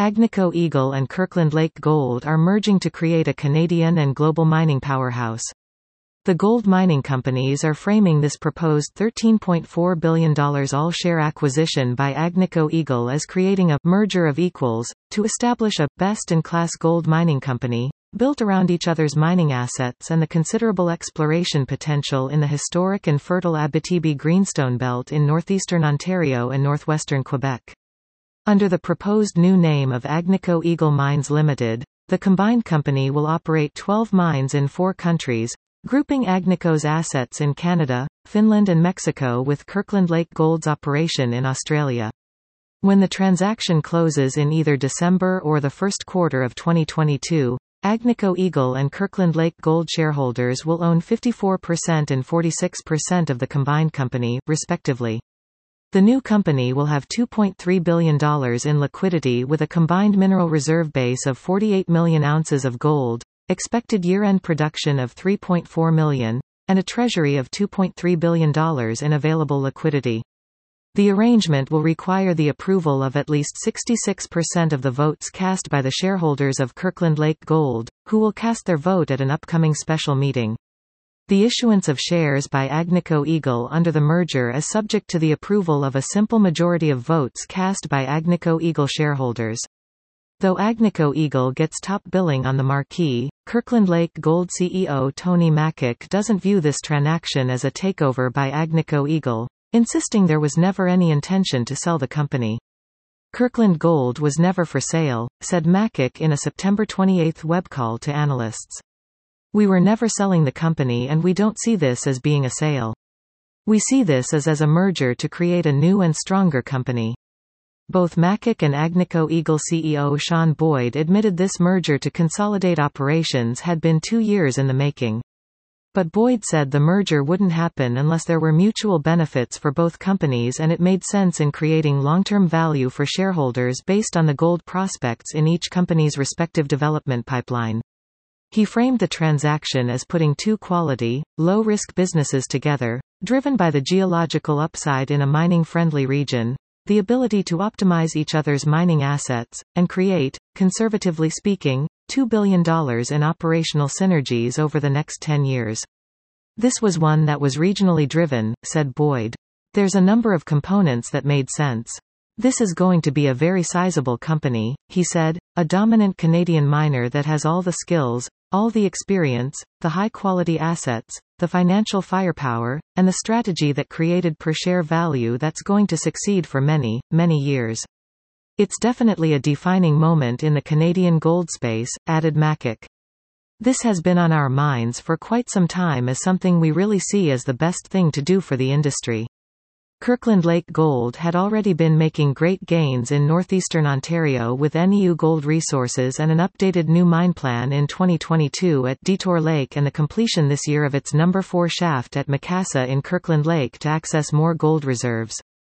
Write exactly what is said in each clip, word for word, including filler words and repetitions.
Agnico Eagle and Kirkland Lake Gold are merging to create a Canadian and global mining powerhouse. The gold mining companies are framing this proposed thirteen point four billion dollars all-share acquisition by Agnico Eagle as creating a «merger of equals» to establish a «best-in-class gold mining company», built around each other's mining assets and the considerable exploration potential in the historic and fertile Abitibi Greenstone Belt in northeastern Ontario and northwestern Quebec. Under the proposed new name of Agnico Eagle Mines Limited, the combined company will operate twelve mines in four countries, grouping Agnico's assets in Canada, Finland and Mexico with Kirkland Lake Gold's operation in Australia. When the transaction closes in either December or the first quarter of twenty twenty-two, Agnico Eagle and Kirkland Lake Gold shareholders will own fifty-four percent and forty-six percent of the combined company, respectively. The new company will have two point three billion dollars in liquidity with a combined mineral reserve base of forty-eight million ounces of gold, expected year-end production of three point four million, and a treasury of two point three billion dollars in available liquidity. The arrangement will require the approval of at least sixty-six percent of the votes cast by the shareholders of Kirkland Lake Gold, who will cast their vote at an upcoming special meeting. The issuance of shares by Agnico Eagle under the merger is subject to the approval of a simple majority of votes cast by Agnico Eagle shareholders. Though Agnico Eagle gets top billing on the marquee, Kirkland Lake Gold C E O Tony Makuch doesn't view this transaction as a takeover by Agnico Eagle, insisting there was never any intention to sell the company. Kirkland Gold was never for sale, said Makuch in a September twenty-eighth web call to analysts. We were never selling the company and we don't see this as being a sale. We see this as as a merger to create a new and stronger company. Both Makuch and Agnico Eagle C E O Sean Boyd admitted this merger to consolidate operations had been two years in the making. But Boyd said the merger wouldn't happen unless there were mutual benefits for both companies and it made sense in creating long-term value for shareholders based on the gold prospects in each company's respective development pipeline. He framed the transaction as putting two quality, low-risk businesses together, driven by the geological upside in a mining-friendly region, the ability to optimize each other's mining assets, and create, conservatively speaking, two billion dollars in operational synergies over the next ten years. This was one that was regionally driven, said Boyd. There's a number of components that made sense. This is going to be a very sizable company, he said, a dominant Canadian miner that has all the skills, all the experience, the high-quality assets, the financial firepower, and the strategy that created per-share value that's going to succeed for many, many years. It's definitely a defining moment in the Canadian gold space, added Makuch. This has been on our minds for quite some time as something we really see as the best thing to do for the industry. Kirkland Lake Gold had already been making great gains in northeastern Ontario with N E U Gold Resources and an updated new mine plan in twenty twenty-two at Detour Lake and the completion this year of its number four shaft at Macassa in Kirkland Lake to access more gold reserves.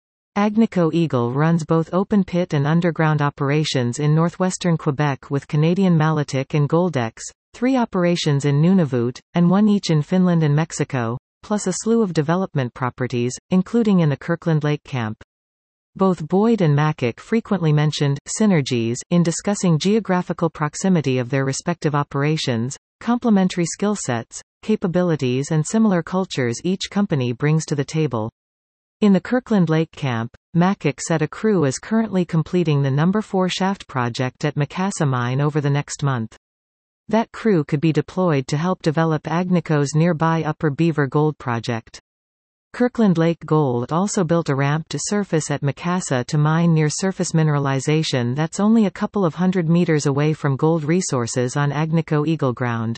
Agnico Eagle runs both open-pit and underground operations in northwestern Quebec with Canadian Malartic and Goldex, three operations in Nunavut, and one each in Finland and Mexico, plus a slew of development properties, including in the Kirkland Lake camp. Both Boyd and Makuch frequently mentioned synergies in discussing geographical proximity of their respective operations, complementary skill sets, capabilities and similar cultures each company brings to the table. In the Kirkland Lake camp, Makuch said a crew is currently completing the number four shaft project at Macassa mine over the next month. That crew could be deployed to help develop Agnico's nearby Upper Beaver Gold project. Kirkland Lake Gold also built a ramp to surface at Macassa to mine near-surface mineralization that's only a couple of hundred meters away from Gold Resources on Agnico Eagle ground.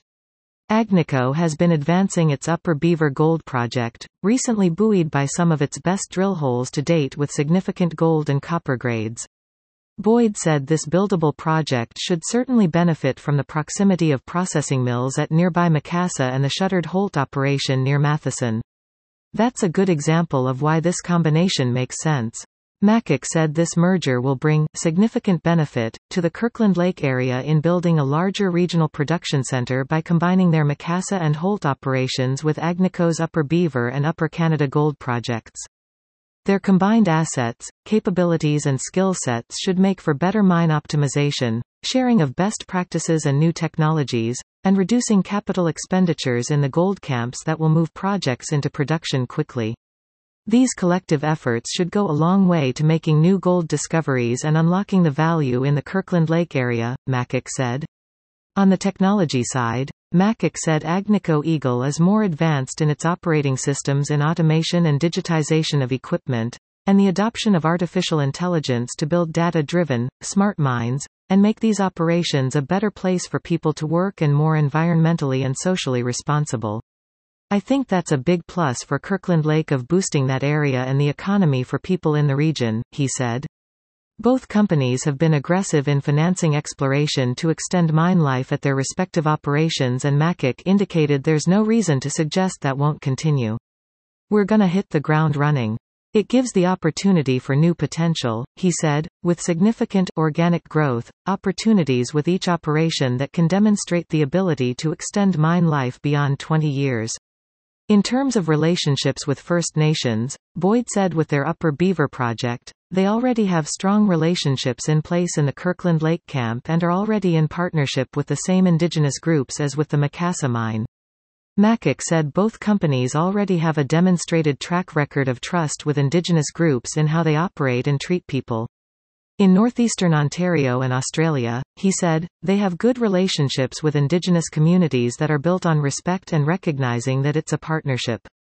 Agnico has been advancing its Upper Beaver Gold project, recently buoyed by some of its best drill holes to date with significant gold and copper grades. Boyd said this buildable project should certainly benefit from the proximity of processing mills at nearby Macassa and the shuttered Holt operation near Matheson. That's a good example of why this combination makes sense. Makuch said this merger will bring significant benefit to the Kirkland Lake area in building a larger regional production center by combining their Macassa and Holt operations with Agnico's Upper Beaver and Upper Canada gold projects. Their combined assets, capabilities and skill sets should make for better mine optimization, sharing of best practices and new technologies, and reducing capital expenditures in the gold camps that will move projects into production quickly. These collective efforts should go a long way to making new gold discoveries and unlocking the value in the Kirkland Lake area, Makik said. On the technology side, Makik said Agnico Eagle is more advanced in its operating systems in automation and digitization of equipment, and the adoption of artificial intelligence to build data-driven, smart mines, and make these operations a better place for people to work and more environmentally and socially responsible. I think that's a big plus for Kirkland Lake of boosting that area and the economy for people in the region, he said. Both companies have been aggressive in financing exploration to extend mine life at their respective operations, and Makik indicated there's no reason to suggest that won't continue. We're gonna hit the ground running. It gives the opportunity for new potential, he said, with significant organic growth opportunities with each operation that can demonstrate the ability to extend mine life beyond twenty years. In terms of relationships with First Nations, Boyd said with their Upper Beaver project, they already have strong relationships in place in the Kirkland Lake camp and are already in partnership with the same indigenous groups as with the Macassa mine. Makik said both companies already have a demonstrated track record of trust with indigenous groups in how they operate and treat people. In northeastern Ontario and Australia, he said, they have good relationships with indigenous communities that are built on respect and recognizing that it's a partnership.